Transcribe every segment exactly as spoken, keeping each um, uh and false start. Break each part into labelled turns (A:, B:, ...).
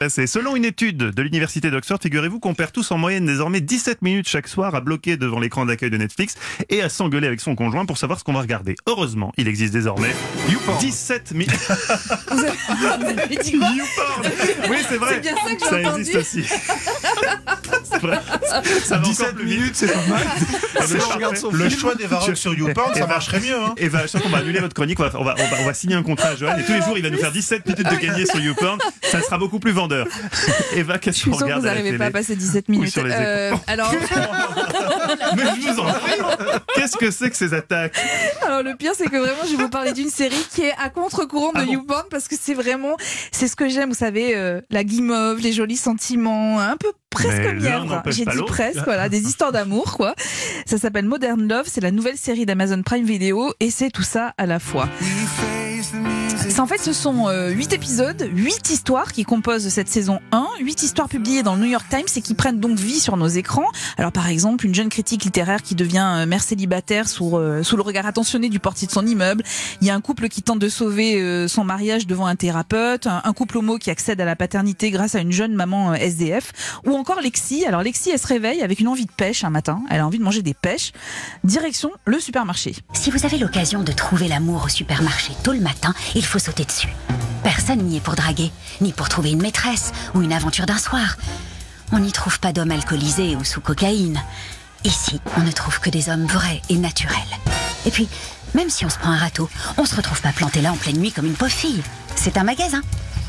A: C'est selon une étude de l'université d'Oxford, figurez-vous qu'on perd tous en moyenne désormais dix-sept minutes chaque soir à bloquer devant l'écran d'accueil de Netflix et à s'engueuler avec son conjoint pour savoir ce qu'on va regarder. Heureusement, il existe désormais
B: YouPorn.
A: dix-sept minutes.
C: Vous avez, vous avez dit quoi?
A: YouPorn. Oui, c'est vrai.
C: C'est bien ça que j'ai
A: Ça
C: entendu.
A: existe aussi. C'est vrai. Ça va encore
B: dix-sept
A: plus vite.
B: minutes, c'est pas mal.
A: C'est
B: on regarde son
D: Le
B: film.
D: choix des varocs sur YouPorn, ça
A: Eva-
D: marcherait mieux. Hein.
A: Eva, je sens qu'on va annuler votre chronique. On va, on, va, on, va, on va signer un contrat à Joël et tous les jours, il va nous faire dix-sept minutes de gagner sur YouPorn. Ça sera beaucoup plus vendeur. Eva,
C: Je
A: qu'est-ce
C: suis
A: qu'on
C: sûre que
A: regarde
C: vous
A: à la
C: n'arrivez
A: télé
C: pas à passer dix-sept
A: Ou
C: minutes.
A: sur les
C: Euh, alors,
A: Mais je vous en prie. Qu'est-ce que c'est que ces attaques?
C: alors, le pire, c'est que vraiment, je vais vous parler d'une série qui est à contre-courant de
A: Ah bon
C: YouPorn parce que c'est vraiment, c'est ce que j'aime, vous savez, euh, la guimauve, les jolis sentiments, un peu presque
A: Mais l'un
C: mièvre.
A: n'empêche
C: J'ai
A: pas
C: dit
A: l'autre.
C: presque, voilà, des histoires d'amour, quoi. Ça s'appelle Modern Love, c'est la nouvelle série d'Amazon Prime Video et c'est tout ça à la fois. C'est, en fait, ce sont huit épisodes, huit histoires qui composent cette saison un, huit histoires publiées dans le New York Times et qui prennent donc vie sur nos écrans. Alors par exemple, une jeune critique littéraire qui devient euh, mère célibataire sous, euh, sous le regard attentionné du portier de son immeuble. Il y a un couple qui tente de sauver euh, son mariage devant un thérapeute, un, un couple homo qui accède à la paternité grâce à une jeune maman euh, S D F, ou encore Lexi. Alors Lexi, elle se réveille avec une envie de pêche un matin, elle a envie de manger des pêches. Direction le supermarché.
E: Si vous avez l'occasion de trouver l'amour au supermarché tôt le matin, il faut sauter dessus. Personne n'y est pour draguer, ni pour trouver une maîtresse ou une aventure d'un soir. On n'y trouve pas d'hommes alcoolisés ou sous cocaïne. Ici, on ne trouve que des hommes vrais et naturels. Et puis, même si on se prend un râteau, on se retrouve pas planté là en pleine nuit comme une pauvre fille. C'est un magasin.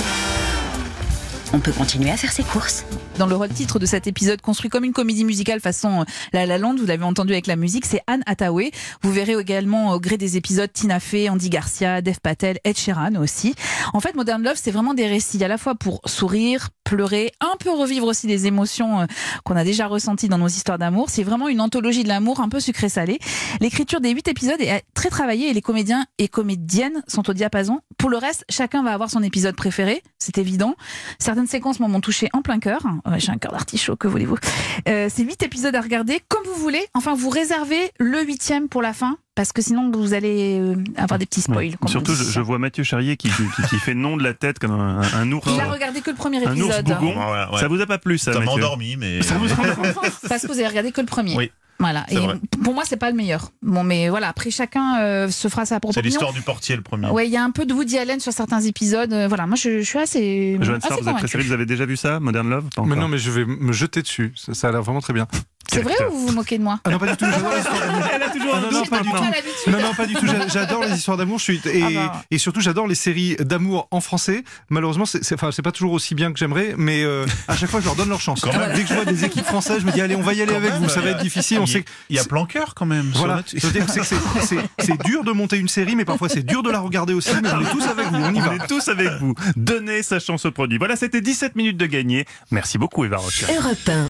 E: On peut continuer à faire ses courses.
C: Dans le rôle titre de cet épisode, construit comme une comédie musicale façon La La Land, vous l'avez entendu avec la musique, c'est Anne Hathaway. Vous verrez également au gré des épisodes Tina Fey, Andy Garcia, Dev Patel, Ed Sheeran aussi. En fait, Modern Love, c'est vraiment des récits à la fois pour sourire, pleurer, un peu revivre aussi des émotions qu'on a déjà ressenties dans nos histoires d'amour. C'est vraiment une anthologie de l'amour un peu sucré-salé. L'écriture des huit épisodes est très travaillée et les comédiens et comédiennes sont au diapason. Pour le reste, chacun va avoir son épisode préféré, c'est évident. Certaines séquences m'ont touché en plein cœur. Ouais, j'ai un cœur d'artichaut, que voulez-vous. Euh, c'est huit épisodes à regarder comme vous voulez. Enfin, vous réservez le huitième pour la fin, parce que sinon vous allez euh, avoir des petits spoils.
A: Oui. Surtout, je, je vois Mathieu Charrier qui, qui, qui fait non de la tête comme un, un ours.
C: Il a regardé que le premier
A: Un ours
C: épisode.
A: bougon.
D: Ouais, ouais.
A: Ça vous a pas plu, ça,
D: Ça m'a
A: Mathieu?
D: endormi, mais.
A: Ça vous a...
C: Parce que vous avez regardé que le premier.
D: Oui.
C: Voilà.
D: C'est
C: Et
D: vrai.
C: pour moi, c'est pas le meilleur. Bon, mais voilà. Après, chacun euh, se fera sa propre
D: C'est
C: opinion.
D: l'histoire du portier, le premier.
C: Ouais, il y a un peu de Woody Allen sur certains épisodes. Euh, voilà, moi, je, je suis assez.
A: Joanne
C: assez
A: Star, vous avez
C: convaincue.
A: préféré, vous avez déjà vu ça, Modern Love? Pas
B: Mais
A: encore.
B: non, mais je vais me jeter dessus. Ça, ça a l'air vraiment très bien.
C: C'est vrai ou vous vous moquez de moi?
B: Ah non, pas du tout. J'adore l'histoire d'amour.
A: Elle a toujours
B: Ah
A: un
B: non, non,
A: doute
B: pas du
A: maintenant.
B: tout. Non, non, pas du tout. J'a- J'adore les histoires d'amour. Je suis et,
C: Ah bah.
B: et surtout j'adore les séries d'amour en français. Malheureusement, c'est c'est- enfin c'est pas toujours aussi bien que j'aimerais, mais euh, à chaque fois je leur donne leur chance.
D: Quand même.
B: Dès que je vois des équipes françaises, je me dis allez, on va y aller
D: Quand
B: avec
D: même,
B: vous. Ça va
D: euh,
B: être difficile. On
D: il-
B: sait. que-
D: Il y a plan cœur quand même. sur
B: Voilà.
D: Netflix.
B: Je veux dire que c'est que c'est- c'est c'est dur de monter une série, mais parfois c'est dur de la regarder aussi. Mais on est tous avec vous. On y va.
A: On est tous avec vous. Donnez sa chance au produit. Voilà, c'était dix-sept minutes de gagné. Merci beaucoup, Eva Rock.
F: Europe un.